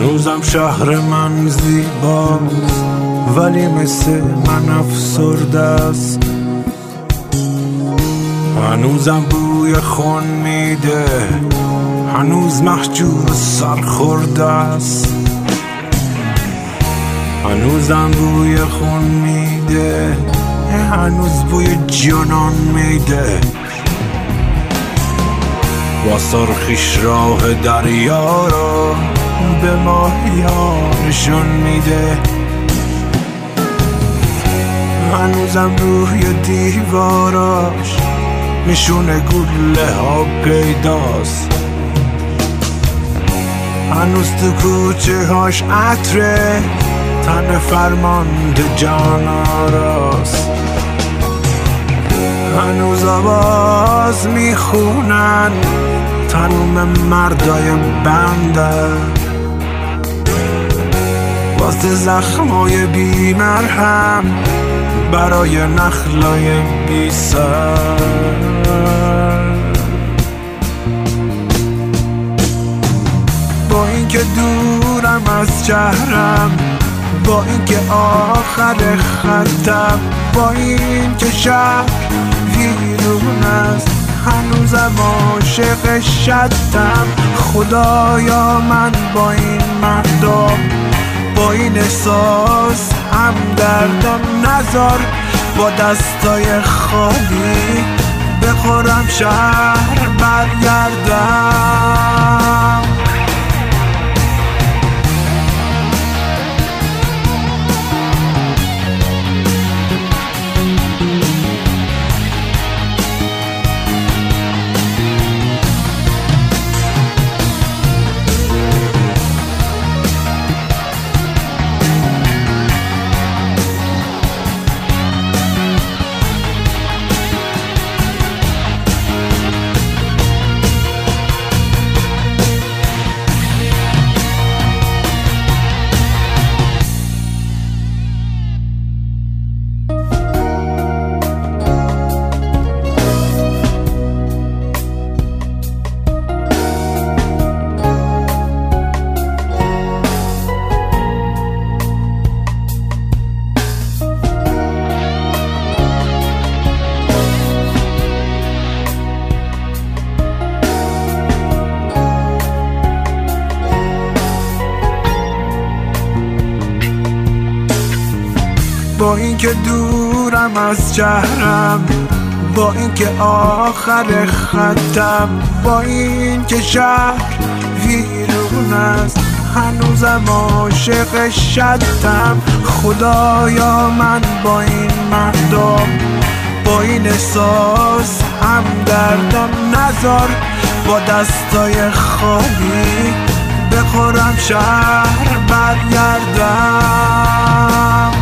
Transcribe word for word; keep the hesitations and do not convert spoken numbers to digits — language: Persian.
هنوزم شهر من زیباست ولی مثل من افسرده است. هنوزم بوی خون میده، هنوز محجوب سرخورده است. هنوزم بوی خون میده، هنوز بوی جانان میده. با سرخیش راه دریا را به ماهیان نشون میده. هنوزم روی دیواراش نشون گله ها پیداست. هنوز تو کوچه هاش عطره تن فرمانده جان آراست. هنوز آواز میخونن تنوم مردای بنده واسه زخمای بی مرهم برای نخلای بی سر. با اینکه دورم از شهرم، با اینکه آخر خطم، با اینکه شهر ویرون است، هنوزم عاشق شدم. خدایا من با این مردم، با این احساس هم دردم نذار با دستای خالی بخورم شهر برگردم. با اینکه دورم از شهرم، با اینکه آخر خطم، با اینکه شهر ویرون است، هنوزم عاشق شدم. خدایا من با این مردم، با این احساس هم دردم نذار با دستای خالی بخورم شهر برگردم.